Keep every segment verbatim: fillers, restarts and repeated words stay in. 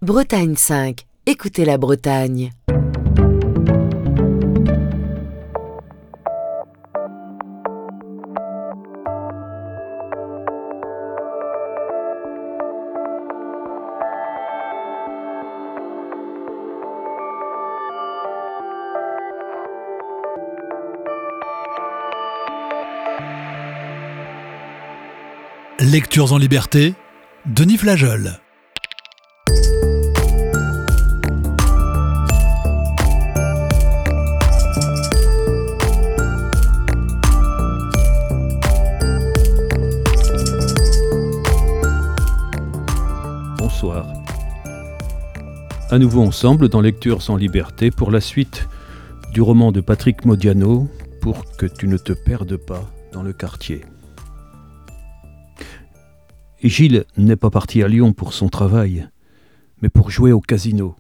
Bretagne cinq, écoutez la Bretagne. Lectures en liberté, Denis Flageol. Bonsoir. À nouveau ensemble dans Lectures en liberté pour la suite du roman de Patrick Modiano, Pour que tu ne te perdes pas dans le quartier. Et Gilles n'est pas parti à Lyon pour son travail, mais pour jouer au casino.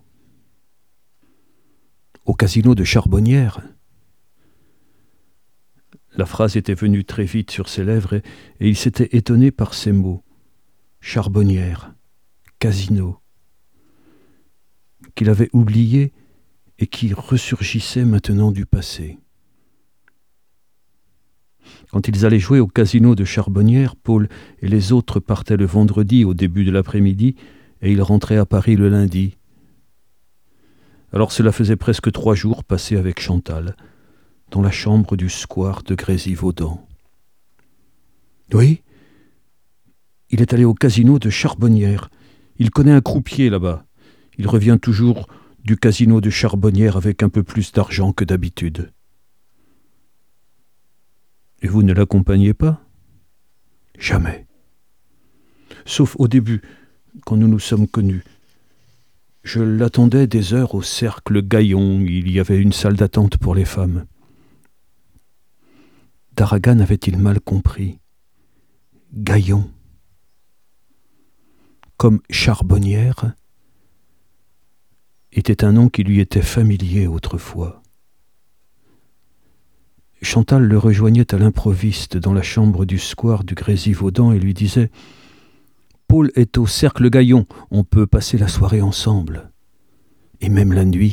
Au casino de Charbonnières. La phrase était venue très vite sur ses lèvres et, et il s'était étonné par ces mots. Charbonnières, casino, qu'il avait oublié et qui ressurgissaient maintenant du passé. Quand ils allaient jouer au casino de Charbonnières, Paul et les autres partaient le vendredi au début de l'après-midi et ils rentraient à Paris le lundi. Alors cela faisait presque trois jours passés avec Chantal, dans la chambre du square de Grésivaudan. Oui, il est allé au casino de Charbonnières. Il connaît un croupier là-bas. Il revient toujours du casino de Charbonnières avec un peu plus d'argent que d'habitude. Et vous ne l'accompagnez pas ? Jamais. Sauf au début, quand nous nous sommes connus. Je l'attendais des heures au cercle Gaillon, il y avait une salle d'attente pour les femmes. D'Arragan avait-il mal compris ? Gaillon. Comme Charbonnières était un nom qui lui était familier autrefois. Chantal le rejoignait à l'improviste dans la chambre du square du Grésivaudan et lui disait « Paul est au cercle Gaillon, on peut passer la soirée ensemble, et même la nuit. »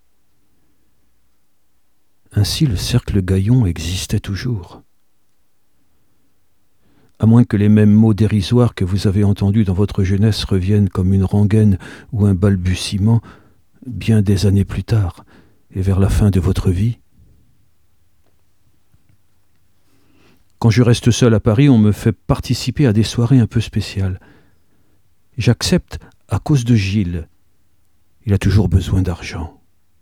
Ainsi le cercle Gaillon existait toujours. À moins que les mêmes mots dérisoires que vous avez entendus dans votre jeunesse reviennent comme une rengaine ou un balbutiement bien des années plus tard et vers la fin de votre vie. Quand je reste seul à Paris, on me fait participer à des soirées un peu spéciales. J'accepte à cause de Gilles. Il a toujours besoin d'argent.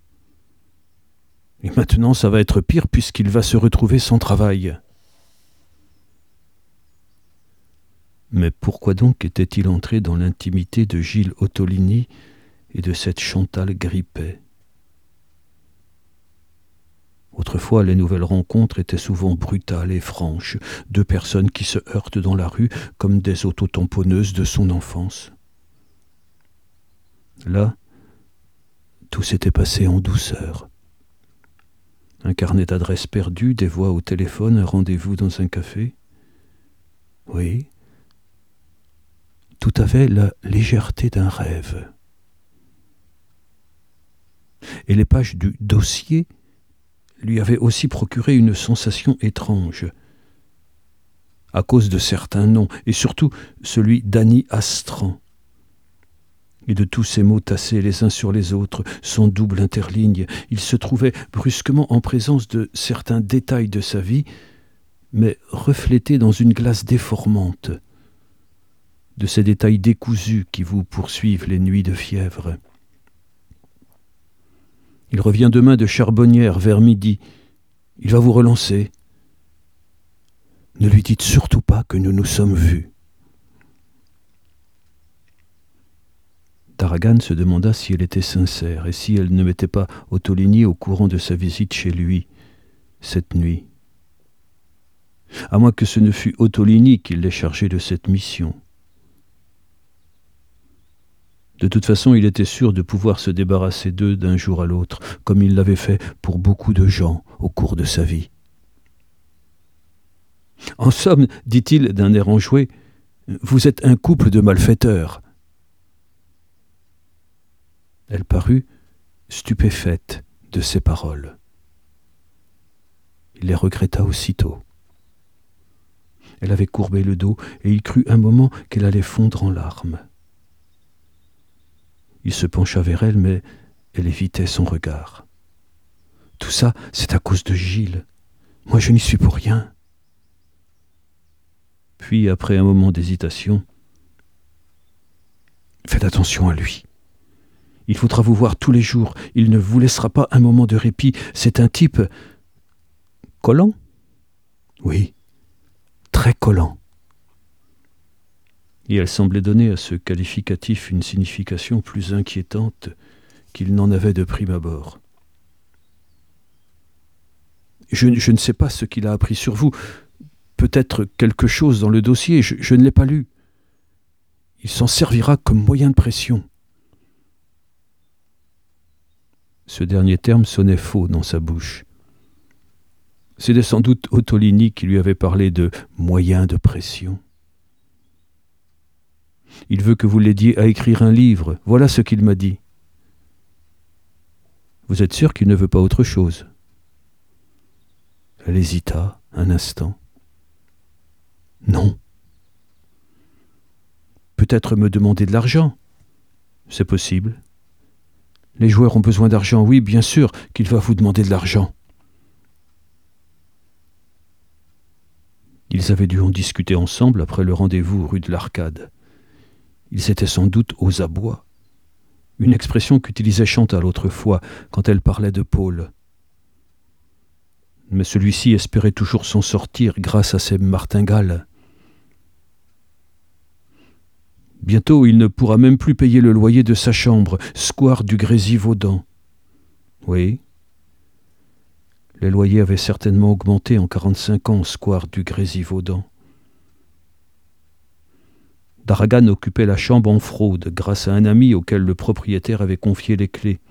Et maintenant, ça va être pire puisqu'il va se retrouver sans travail. Mais pourquoi donc était-il entré dans l'intimité de Gilles Ottolini et de cette Chantal Grippet ? Autrefois, les nouvelles rencontres étaient souvent brutales et franches, deux personnes qui se heurtent dans la rue comme des autotamponneuses de son enfance. Là, tout s'était passé en douceur. Un carnet d'adresses perdu, des voix au téléphone, un rendez-vous dans un café. Oui, tout avait la légèreté d'un rêve. Et les pages du dossier lui avait aussi procuré une sensation étrange, à cause de certains noms, et surtout celui d'Annie Astran, et de tous ces mots tassés les uns sur les autres, sans double interligne. Il se trouvait brusquement en présence de certains détails de sa vie, mais reflétés dans une glace déformante, de ces détails décousus qui vous poursuivent les nuits de fièvre. Il revient demain de Charbonnières vers midi. Il va vous relancer. Ne lui dites surtout pas que nous nous sommes vus. D'Arragan se demanda si elle était sincère et si elle ne mettait pas Ottolini au courant de sa visite chez lui, cette nuit. À moins que ce ne fût Ottolini qui l'ait chargé de cette mission. De toute façon, il était sûr de pouvoir se débarrasser d'eux d'un jour à l'autre, comme il l'avait fait pour beaucoup de gens au cours de sa vie. En somme, dit-il d'un air enjoué, vous êtes un couple de malfaiteurs. Elle parut stupéfaite de ces paroles. Il les regretta aussitôt. Elle avait courbé le dos et il crut un moment qu'elle allait fondre en larmes. Il se pencha vers elle, mais elle évitait son regard. « Tout ça, c'est à cause de Gilles. Moi, je n'y suis pour rien. » Puis, après un moment d'hésitation, « Faites attention à lui. Il faudra vous voir tous les jours. Il ne vous laissera pas un moment de répit. C'est un type collant. Oui, très collant. » Et elle semblait donner à ce qualificatif une signification plus inquiétante qu'il n'en avait de prime abord. Je, je ne sais pas ce qu'il a appris sur vous. Peut-être quelque chose dans le dossier, je, je ne l'ai pas lu. Il s'en servira comme moyen de pression. Ce dernier terme sonnait faux dans sa bouche. C'était sans doute Ottolini qui lui avait parlé de moyen de pression. Il veut que vous l'aidiez à écrire un livre. Voilà ce qu'il m'a dit. Vous êtes sûr qu'il ne veut pas autre chose ? Elle hésita un instant. Non. Peut-être me demander de l'argent. C'est possible. Les joueurs ont besoin d'argent. Oui, bien sûr qu'il va vous demander de l'argent. Ils avaient dû en discuter ensemble après le rendez-vous rue de l'Arcade. Ils étaient sans doute aux abois, une expression qu'utilisait Chantal autrefois quand elle parlait de Paul. Mais celui-ci espérait toujours s'en sortir grâce à ses martingales. Bientôt, il ne pourra même plus payer le loyer de sa chambre, square du Grésivaudan. Oui, les loyers avaient certainement augmenté en quarante-cinq ans, square du Grésivaudan. Daragan occupait la chambre en fraude grâce à un ami auquel le propriétaire avait confié les clés.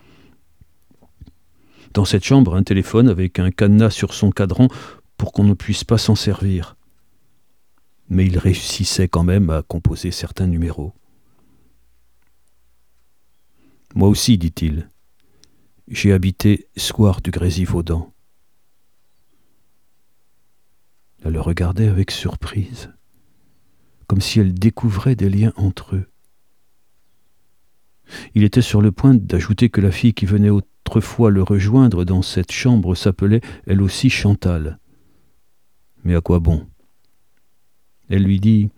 Dans cette chambre, un téléphone avec un cadenas sur son cadran pour qu'on ne puisse pas s'en servir. Mais il réussissait quand même à composer certains numéros. « Moi aussi, dit-il, j'ai habité square du Grésivaudan. » Elle le regardait avec surprise, comme si elle découvrait des liens entre eux. Il était sur le point d'ajouter que la fille qui venait autrefois le rejoindre dans cette chambre s'appelait elle aussi Chantal. Mais à quoi bon ? Elle lui dit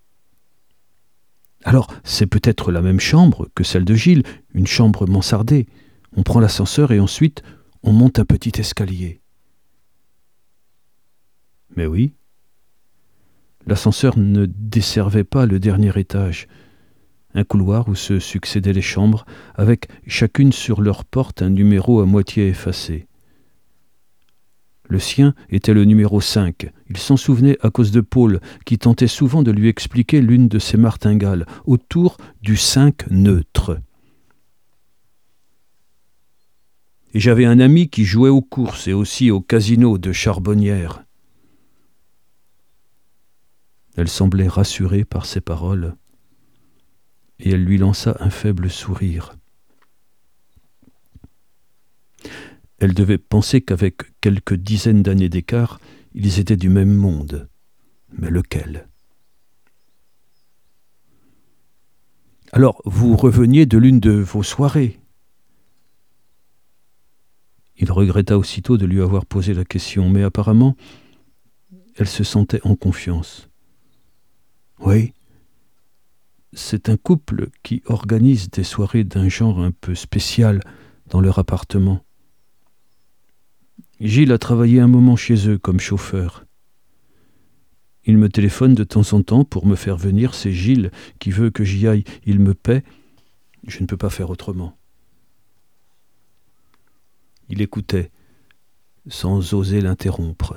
« Alors, c'est peut-être la même chambre que celle de Gilles, une chambre mansardée. On prend l'ascenseur et ensuite on monte un petit escalier. » Mais oui, l'ascenseur ne desservait pas le dernier étage, un couloir où se succédaient les chambres, avec chacune sur leur porte un numéro à moitié effacé. Le sien était le numéro cinq. Il s'en souvenait à cause de Paul, qui tentait souvent de lui expliquer l'une de ses martingales, autour du cinq neutre. Et j'avais un ami qui jouait aux courses et aussi au casino de Charbonnières. Elle semblait rassurée par ces paroles, et elle lui lança un faible sourire. Elle devait penser qu'avec quelques dizaines d'années d'écart, ils étaient du même monde. Mais lequel ? Alors, vous reveniez de l'une de vos soirées ? Il regretta aussitôt de lui avoir posé la question, mais apparemment, elle se sentait en confiance. Oui, c'est un couple qui organise des soirées d'un genre un peu spécial dans leur appartement. Gilles a travaillé un moment chez eux comme chauffeur. Il me téléphone de temps en temps pour me faire venir. C'est Gilles qui veut que j'y aille. Il me paie. Je ne peux pas faire autrement. Il écoutait, sans oser l'interrompre.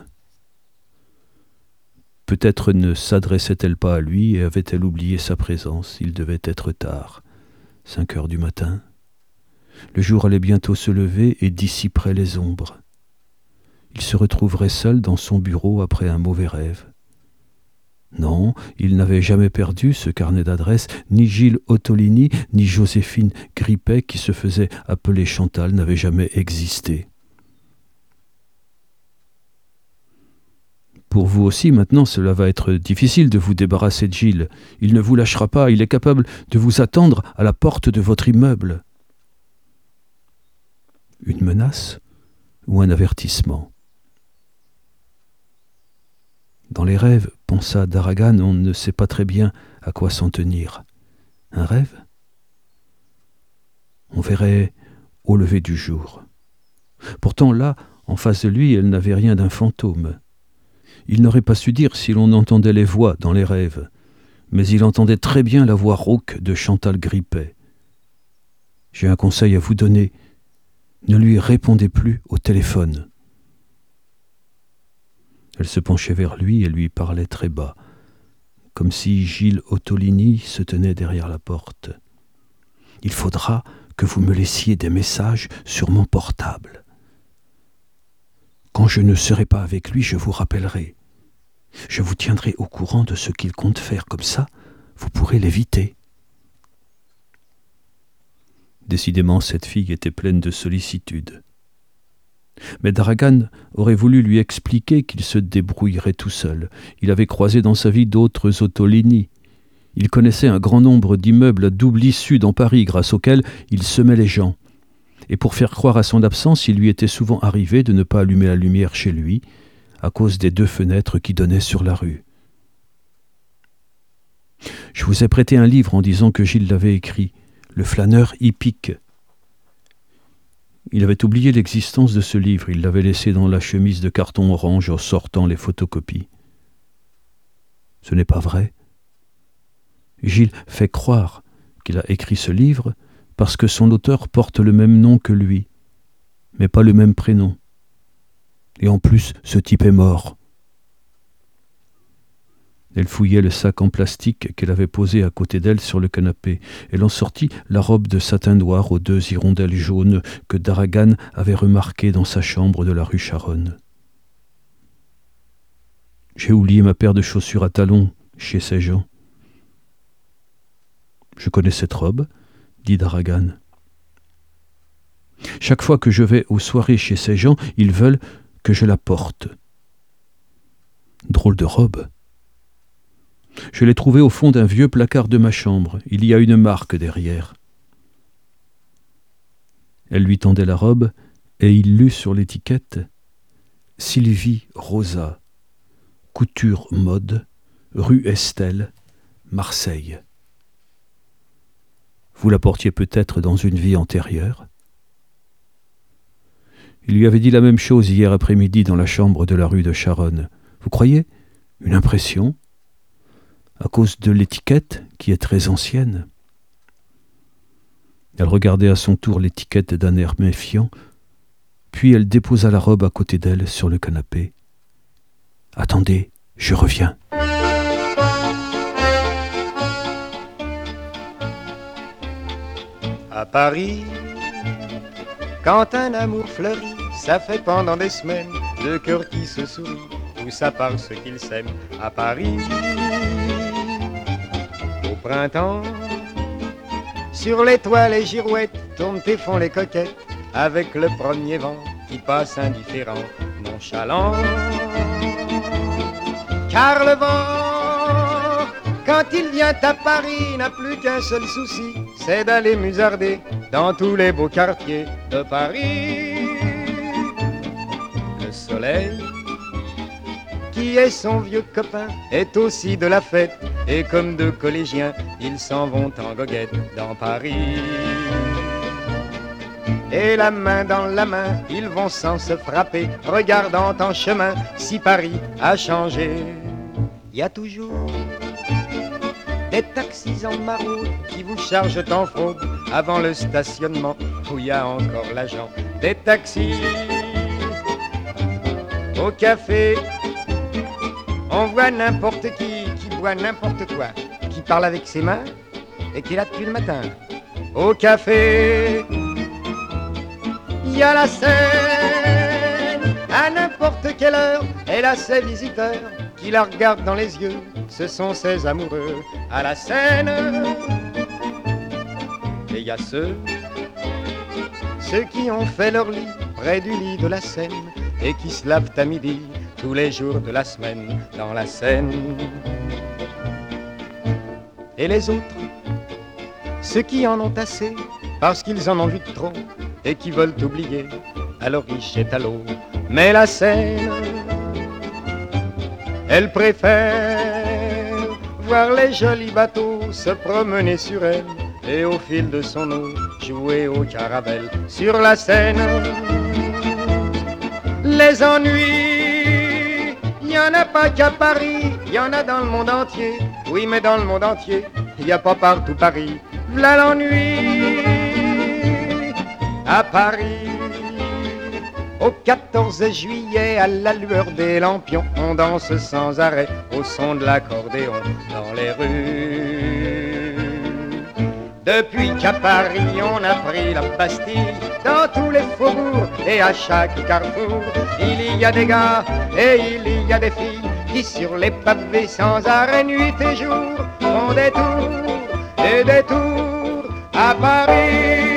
Peut-être ne s'adressait-elle pas à lui et avait-elle oublié sa présence. Il devait être tard, cinq heures du matin. Le jour allait bientôt se lever et dissiperait les ombres. Il se retrouverait seul dans son bureau après un mauvais rêve. Non, il n'avait jamais perdu ce carnet d'adresses, ni Gilles Ottolini, ni Joséphine Grippet, qui se faisait appeler Chantal, n'avaient jamais existé. Pour vous aussi, maintenant, cela va être difficile de vous débarrasser de Gilles. Il ne vous lâchera pas, il est capable de vous attendre à la porte de votre immeuble. Une menace ou un avertissement? Dans les rêves, pensa d'Harragan, on ne sait pas très bien à quoi s'en tenir. Un rêve? On verrait au lever du jour. Pourtant là, en face de lui, elle n'avait rien d'un fantôme. Il n'aurait pas su dire si l'on entendait les voix dans les rêves, mais il entendait très bien la voix rauque de Chantal Grippet. J'ai un conseil à vous donner. Ne lui répondez plus au téléphone. Elle se penchait vers lui et lui parlait très bas, comme si Gilles Ottolini se tenait derrière la porte. « Il faudra que vous me laissiez des messages sur mon portable. Quand je ne serai pas avec lui, je vous rappellerai. Je vous tiendrai au courant de ce qu'il compte faire, comme ça, vous pourrez l'éviter. » Décidément, cette fille était pleine de sollicitude. Mais d'Harragan aurait voulu lui expliquer qu'il se débrouillerait tout seul. Il avait croisé dans sa vie d'autres Ottolini. Il connaissait un grand nombre d'immeubles à double issue dans Paris, grâce auxquels il semait les gens. Et pour faire croire à son absence, il lui était souvent arrivé de ne pas allumer la lumière chez lui, à cause des deux fenêtres qui donnaient sur la rue. Je vous ai prêté un livre en disant que Gilles l'avait écrit, Le flâneur hippique. Il avait oublié l'existence de ce livre, il l'avait laissé dans la chemise de carton orange en sortant les photocopies. Ce n'est pas vrai. Gilles fait croire qu'il a écrit ce livre parce que son auteur porte le même nom que lui, mais pas le même prénom. Et en plus, ce type est mort. Elle fouillait le sac en plastique qu'elle avait posé à côté d'elle sur le canapé. Elle en sortit la robe de satin noir aux deux hirondelles jaunes que d'Harragan avait remarquée dans sa chambre de la rue Charonne. « J'ai oublié ma paire de chaussures à talons chez ces gens. »« Je connais cette robe, » dit d'Harragan. « Chaque fois que je vais aux soirées chez ces gens, ils veulent que je la porte. »« Drôle de robe. » Je l'ai trouvée au fond d'un vieux placard de ma chambre. Il y a une marque derrière. Elle lui tendait la robe et il lut sur l'étiquette « Sylvie Rosa, couture mode, rue Estelle, Marseille. » Vous la portiez peut-être dans une vie antérieure. Il lui avait dit la même chose hier après-midi dans la chambre de la rue de Charonne. Vous croyez? Une impression? À cause de l'étiquette qui est très ancienne. Elle regardait à son tour l'étiquette d'un air méfiant, puis elle déposa la robe à côté d'elle sur le canapé. « Attendez, je reviens. » À Paris, quand un amour fleurit, ça fait pendant des semaines deux cœurs qui se sourient, tout ça parce qu'ils s'aiment. À Paris, au printemps, sur les toits les girouettes tournent et font les coquettes avec le premier vent qui passe indifférent, nonchalant. Car le vent, quand il vient à Paris, n'a plus qu'un seul souci, c'est d'aller musarder dans tous les beaux quartiers de Paris. Le soleil, qui est son vieux copain, est aussi de la fête, et comme deux collégiens, ils s'en vont en goguette dans Paris. Et la main dans la main, ils vont sans se frapper, regardant en chemin si Paris a changé. Il y a toujours des taxis en maraude qui vous chargent en fraude avant le stationnement où il y a encore l'agent. Des taxis au café, on voit n'importe qui qui boit n'importe quoi, qui parle avec ses mains et qui est là depuis le matin. Au café, il y a la scène, à n'importe quelle heure, elle a ses visiteurs qui la regardent dans les yeux ce sont ces amoureux à la Seine. Et il y a ceux, ceux qui ont fait leur lit près du lit de la Seine et qui se lavent à midi tous les jours de la semaine dans la Seine. Et les autres, ceux qui en ont assez parce qu'ils en ont vu trop et qui veulent oublier, alors ils jettent à l'eau. Mais la Seine, elle préfère voir les jolis bateaux se promener sur elle et au fil de son eau jouer au caravelle sur la Seine. Les ennuis, y en a pas qu'à Paris, y en a dans le monde entier. Oui, mais dans le monde entier, y a pas partout Paris. V'là l'ennui à Paris. Au quatorze juillet, à la lueur des lampions, on danse sans arrêt au son de l'accordéon dans les rues. Depuis qu'à Paris on a pris la Bastille, dans tous les faubourgs et à chaque carrefour, il y a des gars et il y a des filles qui sur les pavés sans arrêt nuit et jour font des tours et des tours à Paris.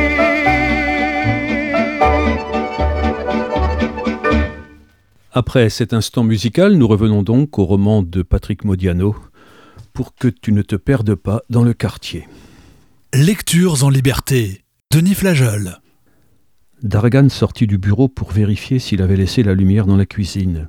Après cet instant musical, nous revenons donc au roman de Patrick Modiano, Pour que tu ne te perdes pas dans le quartier. Lectures en liberté, Denis Flageol. Dargan sortit du bureau pour vérifier s'il avait laissé la lumière dans la cuisine.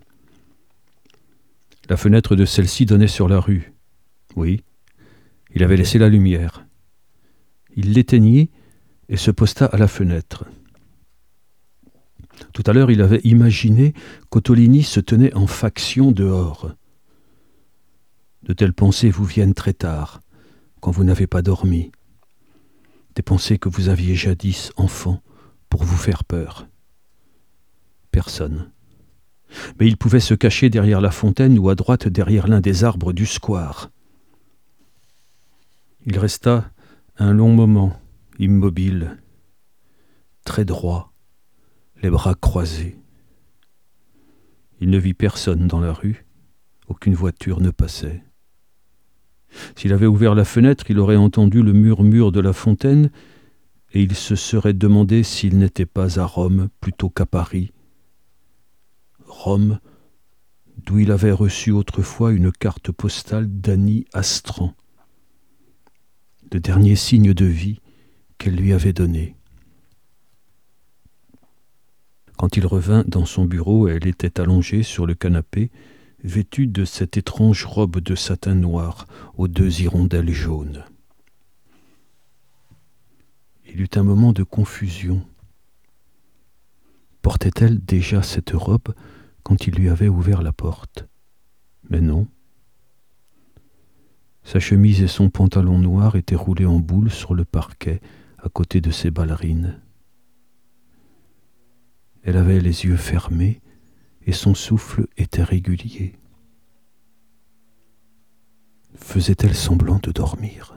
La fenêtre de celle-ci donnait sur la rue. Oui, il avait laissé la lumière. Il l'éteignit et se posta à la fenêtre. Tout à l'heure, il avait imaginé qu'Ottolini se tenait en faction dehors. De telles pensées vous viennent très tard, quand vous n'avez pas dormi. Des pensées que vous aviez jadis, enfant, pour vous faire peur. Personne. Mais il pouvait se cacher derrière la fontaine ou à droite derrière l'un des arbres du square. Il resta un long moment, immobile, très droit, les bras croisés. Il ne vit personne dans la rue, aucune voiture ne passait. S'il avait ouvert la fenêtre, il aurait entendu le murmure de la fontaine et il se serait demandé s'il n'était pas à Rome plutôt qu'à Paris. Rome, d'où il avait reçu autrefois une carte postale d'Annie Astran, le dernier signe de vie qu'elle lui avait donné. Quand il revint dans son bureau, elle était allongée sur le canapé, vêtue de cette étrange robe de satin noir aux deux hirondelles jaunes. Il eut un moment de confusion. Portait-elle déjà cette robe quand il lui avait ouvert la porte? Mais non. Sa chemise et son pantalon noir étaient roulés en boule sur le parquet à côté de ses ballerines. Elle avait les yeux fermés et son souffle était régulier. Faisait-elle semblant de dormir?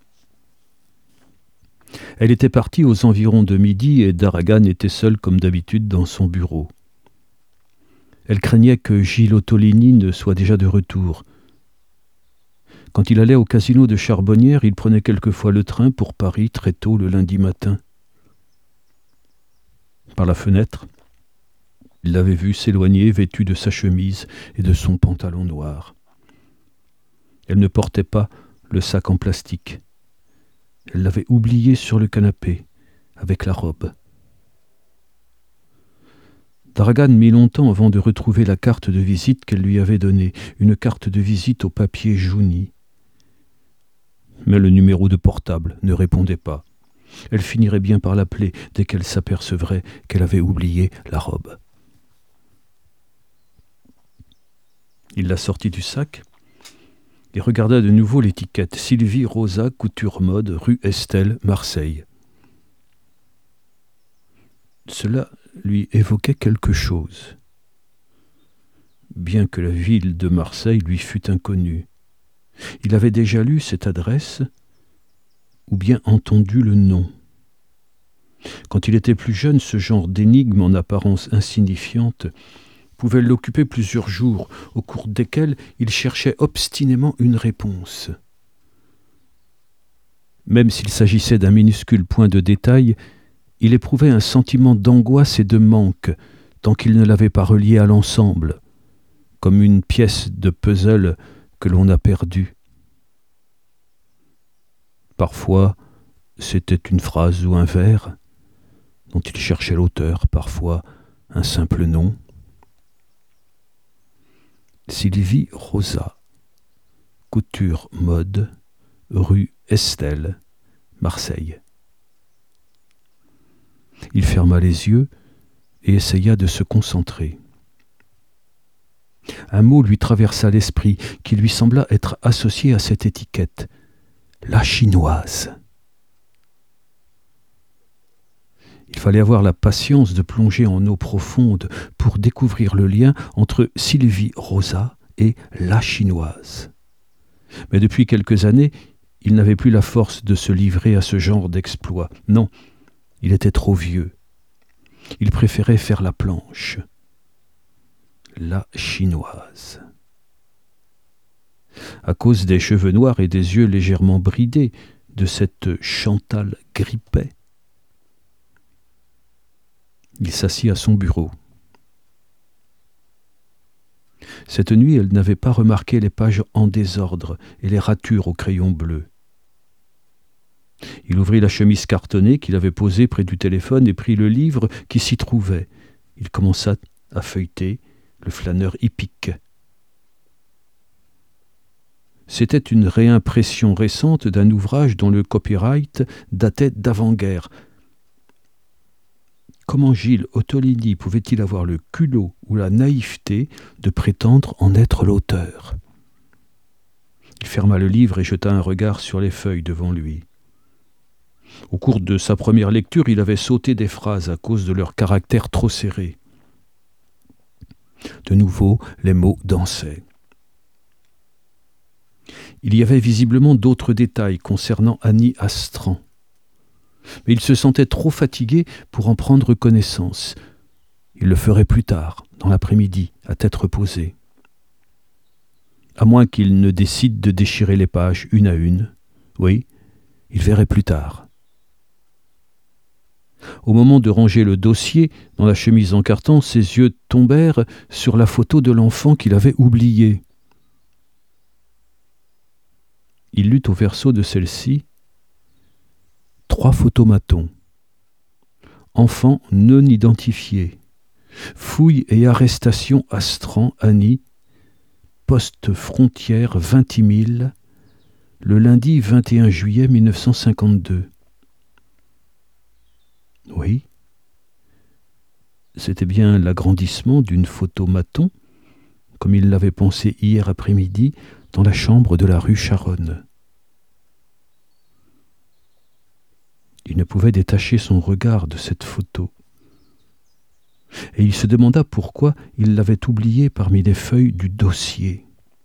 Elle était partie aux environs de midi et Dargan était seul comme d'habitude dans son bureau. Elle craignait que Gilles Ottolini ne soit déjà de retour. Quand il allait au casino de Charbonnières, il prenait quelquefois le train pour Paris très tôt le lundi matin. Par la fenêtre, il l'avait vu s'éloigner vêtu de sa chemise et de son pantalon noir. Elle ne portait pas le sac en plastique. Elle l'avait oublié sur le canapé, avec la robe. Dargan mit longtemps avant de retrouver la carte de visite qu'elle lui avait donnée, une carte de visite au papier jauni. Mais le numéro de portable ne répondait pas. Elle finirait bien par l'appeler dès qu'elle s'apercevrait qu'elle avait oublié la robe. Il la sortit du sac et regarda de nouveau l'étiquette « Sylvie Rosa, couture mode, rue Estelle, Marseille ». Cela lui évoquait quelque chose, bien que la ville de Marseille lui fût inconnue. Il avait déjà lu cette adresse ou bien entendu le nom. Quand il était plus jeune, ce genre d'énigme en apparence insignifiante pouvaient l'occuper plusieurs jours, au cours desquels il cherchait obstinément une réponse. Même s'il s'agissait d'un minuscule point de détail, il éprouvait un sentiment d'angoisse et de manque, tant qu'il ne l'avait pas relié à l'ensemble, comme une pièce de puzzle que l'on a perdue. Parfois, c'était une phrase ou un vers dont il cherchait l'auteur, parfois un simple nom. Sylvie Rosa, couture mode, rue Estelle, Marseille. Il ferma les yeux et essaya de se concentrer. Un mot lui traversa l'esprit qui lui sembla être associé à cette étiquette, la chinoise. Il fallait avoir la patience de plonger en eau profonde pour découvrir le lien entre Sylvie Rosa et la chinoise. Mais depuis quelques années, il n'avait plus la force de se livrer à ce genre d'exploit. Non, il était trop vieux. Il préférait faire la planche. La chinoise. À cause des cheveux noirs et des yeux légèrement bridés de cette Chantal Grippet, il s'assit à son bureau. Cette nuit, elle n'avait pas remarqué les pages en désordre et les ratures au crayon bleu. Il ouvrit la chemise cartonnée qu'il avait posée près du téléphone et prit le livre qui s'y trouvait. Il commença à feuilleter le flâneur hippique. C'était une réimpression récente d'un ouvrage dont le copyright datait d'avant-guerre. Comment Gilles Ottolini pouvait-il avoir le culot ou la naïveté de prétendre en être l'auteur ? Il ferma le livre et jeta un regard sur les feuilles devant lui. Au cours de sa première lecture, il avait sauté des phrases à cause de leur caractère trop serré. De nouveau, les mots dansaient. Il y avait visiblement d'autres détails concernant Annie Astran. Mais il se sentait trop fatigué pour en prendre connaissance. Il le ferait plus tard, dans l'après-midi, à tête reposée. À moins qu'il ne décide de déchirer les pages une à une. Oui, il verrait plus tard. Au moment de ranger le dossier dans la chemise en carton, ses yeux tombèrent sur la photo de l'enfant qu'il avait oubliée. Il lut au verso de celle-ci trois photomatons. Enfant non identifié. Fouille et arrestation Astran, Annie. Poste frontière Vintimille, le lundi vingt et un juillet mille neuf cent cinquante-deux. Oui, c'était bien l'agrandissement d'une photomaton, comme il l'avait pensé hier après-midi dans la chambre de la rue Charonne. Il ne pouvait détacher son regard de cette photo. Et il se demanda pourquoi il l'avait oubliée parmi les feuilles du dossier.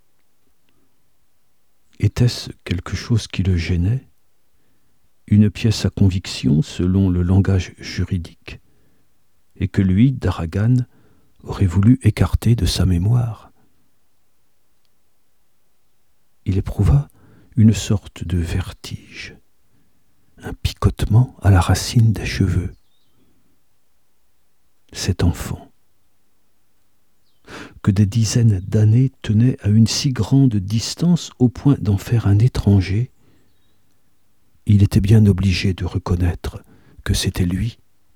Était-ce quelque chose qui le gênait ? Une pièce à conviction selon le langage juridique, et que lui, d'Arragan, aurait voulu écarter de sa mémoire. Il éprouva une sorte de vertige, un picotement à la racine des cheveux. Cet enfant, que des dizaines d'années tenaient à une si grande distance au point d'en faire un étranger, il était bien obligé de reconnaître que c'était lui.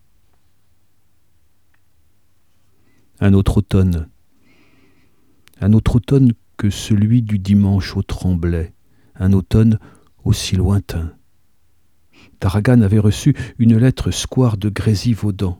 Un autre automne, un autre automne que celui du dimanche au Tremblay, un automne aussi lointain. D'Arragan avait reçu une lettre square de Grésivaudan.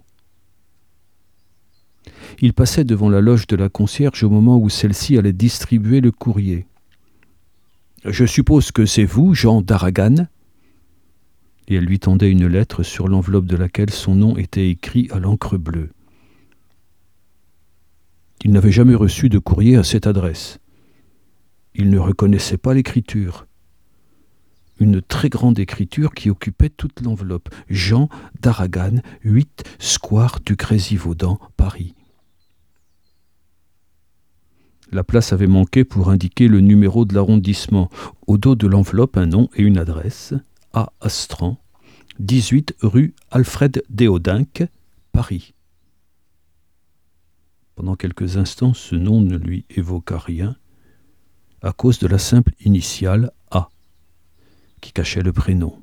Il passait devant la loge de la concierge au moment où celle-ci allait distribuer le courrier. « Je suppose que c'est vous, Jean d'Arragan ?» Et elle lui tendait une lettre sur l'enveloppe de laquelle son nom était écrit à l'encre bleue. Il n'avait jamais reçu de courrier à cette adresse. Il ne reconnaissait pas l'écriture. Une très grande écriture qui occupait toute l'enveloppe. Jean d'Arragan, huit square du Grésivaudan, Paris. La place avait manqué pour indiquer le numéro de l'arrondissement. Au dos de l'enveloppe, un nom et une adresse. A. Astran, dix-huit rue Alfred Déodinck, Paris. Pendant quelques instants, ce nom ne lui évoqua rien, à cause de la simple initiale A, qui cachait le prénom.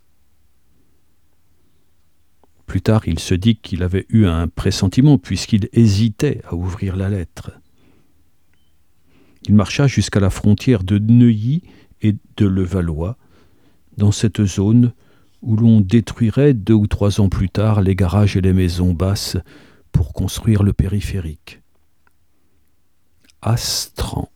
Plus tard, il se dit qu'il avait eu un pressentiment, puisqu'il hésitait à ouvrir la lettre. Il marcha jusqu'à la frontière de Neuilly et de Levallois, dans cette zone où l'on détruirait deux ou trois ans plus tard les garages et les maisons basses pour construire le périphérique. Astran.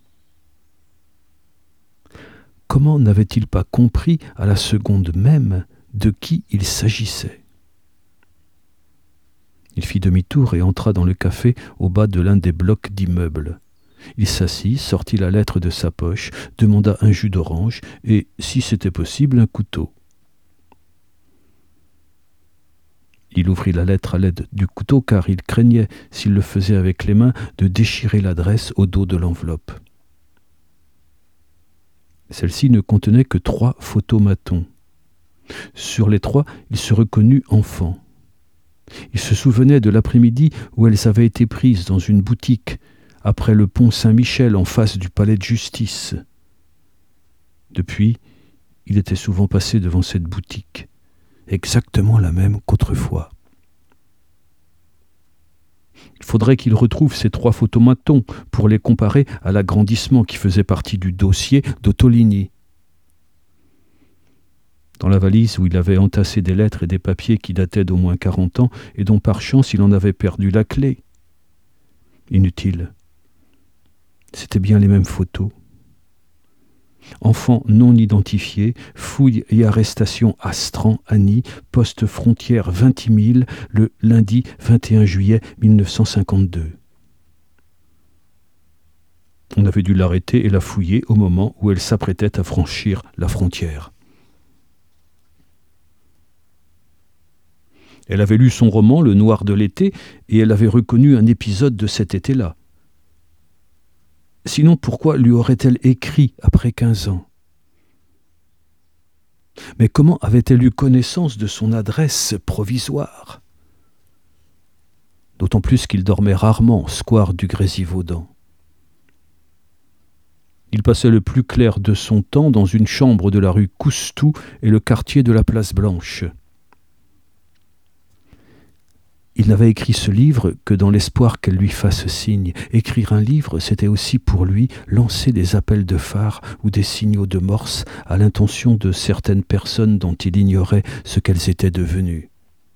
Comment n'avait-il pas compris à la seconde même de qui il s'agissait ? Il fit demi-tour et entra dans le café au bas de l'un des blocs d'immeubles. Il s'assit, sortit la lettre de sa poche, demanda un jus d'orange et, si c'était possible, un couteau. Il ouvrit la lettre à l'aide du couteau car il craignait, s'il le faisait avec les mains, de déchirer l'adresse au dos de l'enveloppe. Celle-ci ne contenait que trois photomatons. Sur les trois, il se reconnut enfant. Il se souvenait de l'après-midi où elles avaient été prises dans une boutique après le pont Saint-Michel en face du palais de justice. Depuis, il était souvent passé devant cette boutique, exactement la même qu'autrefois. Il faudrait qu'il retrouve ces trois photomatons pour les comparer à l'agrandissement qui faisait partie du dossier d'Ottolini. Dans la valise où il avait entassé des lettres et des papiers qui dataient d'au moins quarante ans et dont par chance il en avait perdu la clé. Inutile. C'était bien les mêmes photos. Enfant non identifié, fouille et arrestation Astran, Annie, poste frontière vingt mille, le lundi vingt et un juillet mille neuf cent cinquante-deux. On avait dû l'arrêter et la fouiller au moment où elle s'apprêtait à franchir la frontière. Elle avait lu son roman « Le noir de l'été » et elle avait reconnu un épisode de cet été-là. Sinon, pourquoi lui aurait-elle écrit après quinze ans ? Mais comment avait-elle eu connaissance de son adresse provisoire ? D'autant plus qu'il dormait rarement, square du Grésivaudan. Il passait le plus clair de son temps dans une chambre de la rue Coustou et le quartier de la Place Blanche. Il n'avait écrit ce livre que dans l'espoir qu'elle lui fasse signe. Écrire un livre, c'était aussi pour lui lancer des appels de phare ou des signaux de morse à l'intention de certaines personnes dont il ignorait ce qu'elles étaient devenues.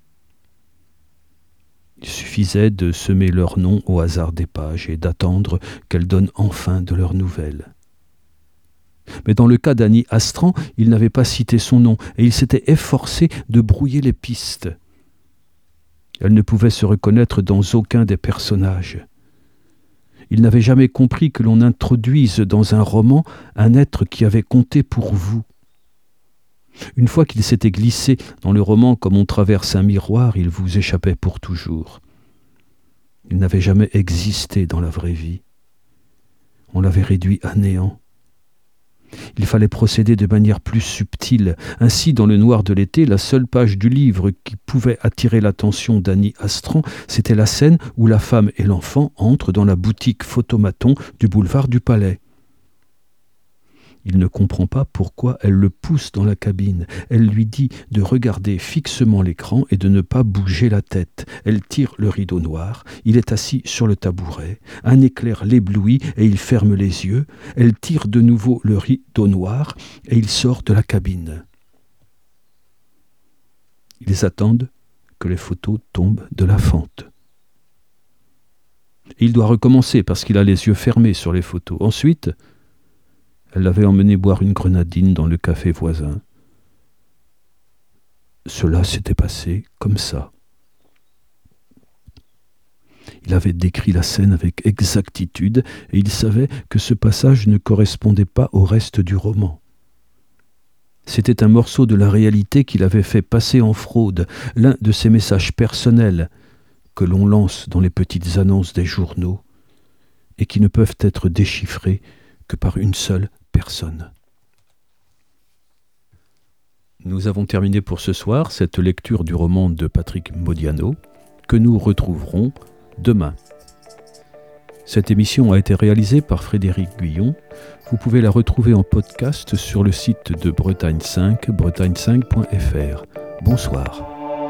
Il suffisait de semer leurs noms au hasard des pages et d'attendre qu'elles donnent enfin de leurs nouvelles. Mais dans le cas d'Annie Astran, il n'avait pas cité son nom et il s'était efforcé de brouiller les pistes. Elle ne pouvait se reconnaître dans aucun des personnages. Il n'avait jamais compris que l'on introduise dans un roman un être qui avait compté pour vous. Une fois qu'il s'était glissé dans le roman comme on traverse un miroir, il vous échappait pour toujours. Il n'avait jamais existé dans la vraie vie. On l'avait réduit à néant. Il fallait procéder de manière plus subtile. Ainsi, dans Le Noir de l'été, la seule page du livre qui pouvait attirer l'attention d'Annie Astran, c'était la scène où la femme et l'enfant entrent dans la boutique Photomaton du boulevard du Palais. Il ne comprend pas pourquoi elle le pousse dans la cabine. Elle lui dit de regarder fixement l'écran et de ne pas bouger la tête. Elle tire le rideau noir. Il est assis sur le tabouret. Un éclair l'éblouit et il ferme les yeux. Elle tire de nouveau le rideau noir et il sort de la cabine. Ils attendent que les photos tombent de la fente. Et il doit recommencer parce qu'il a les yeux fermés sur les photos. Ensuite, elle l'avait emmené boire une grenadine dans le café voisin. Cela s'était passé comme ça. Il avait décrit la scène avec exactitude et il savait que ce passage ne correspondait pas au reste du roman. C'était un morceau de la réalité qu'il avait fait passer en fraude, l'un de ces messages personnels que l'on lance dans les petites annonces des journaux et qui ne peuvent être déchiffrés que par une seule personne. Nous avons terminé pour ce soir cette lecture du roman de Patrick Modiano, que nous retrouverons demain. Cette émission a été réalisée par Frédéric Guyon. Vous pouvez la retrouver en podcast sur le site de Bretagne cinq, bretagne cinq point f r. Bonsoir.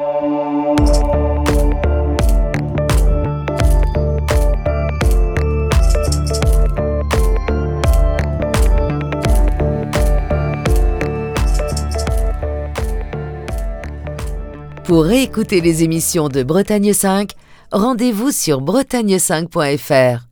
Pour réécouter les émissions de Bretagne cinq, rendez-vous sur bretagne cinq point f r.